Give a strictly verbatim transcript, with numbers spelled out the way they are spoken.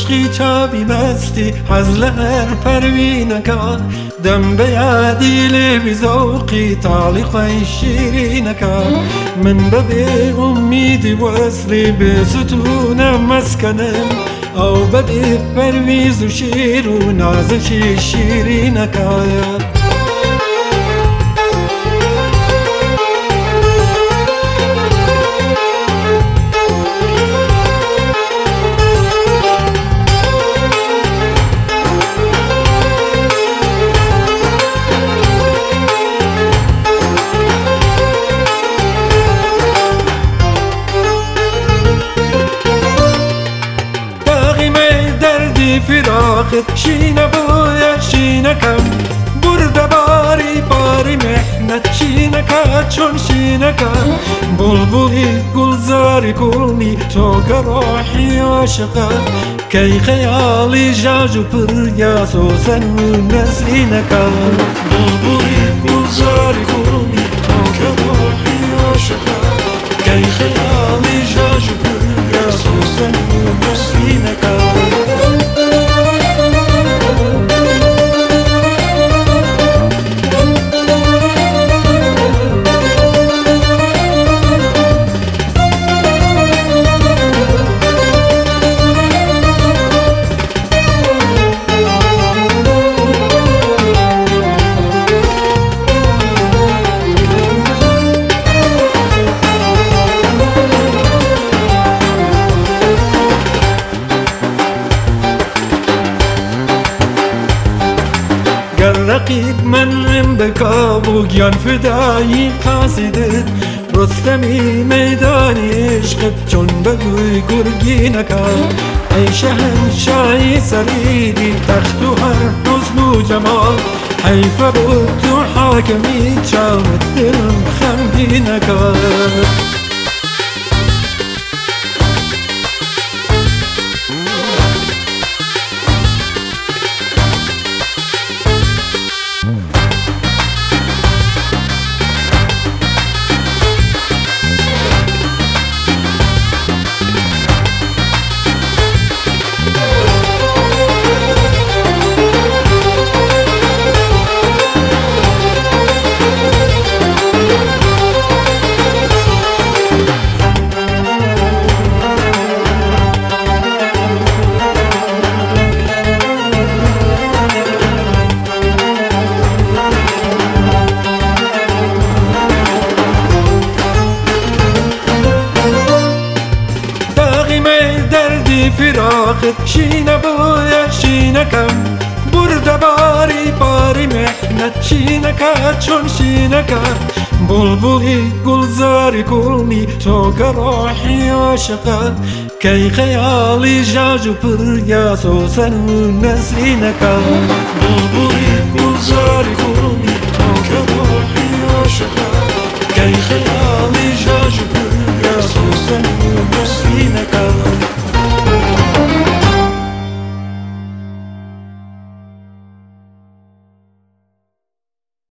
عشقی چاوی مستی حزل هر پروینکا دم بیادیل بزوقی طالقی شیرینکا من ببی امیدی وصلی بستون مسکنم او ببی پرویز و شیر و نازشی شیرینکا فراقت شینه بویا شینه کم برده باری باری محنت شینه که چون شینه که بلبلی گلزاری کلنی تو که روحی عاشقه کی خیالی جاجو پریاس و سن نسینه که بلبلی گلزاری کلنی تو که روحی عاشقه کی خیالی جاجو پریاس و سن نسینه که رقیب من بکابو گیان فدایی قاصدت رستمی میدانی عشقت چون بگوی گرگی نکا ای شهنشاهی سریدی تخت و هر حسن و جمال حیف بود تو حاکمی چاوت دلم خمگی نکا فراقت شینه بویا شینه کم برده باری باری محنت شینه که چون شینه که بلبلی گلزاری کلنی تو که روحی عاشقه کی خیالی جاجو پریاس و سن نسینه که بلبلی گلزاری کلنی تو که روحی عاشقه کی خیالی جاجو پریاس و سن نسینه که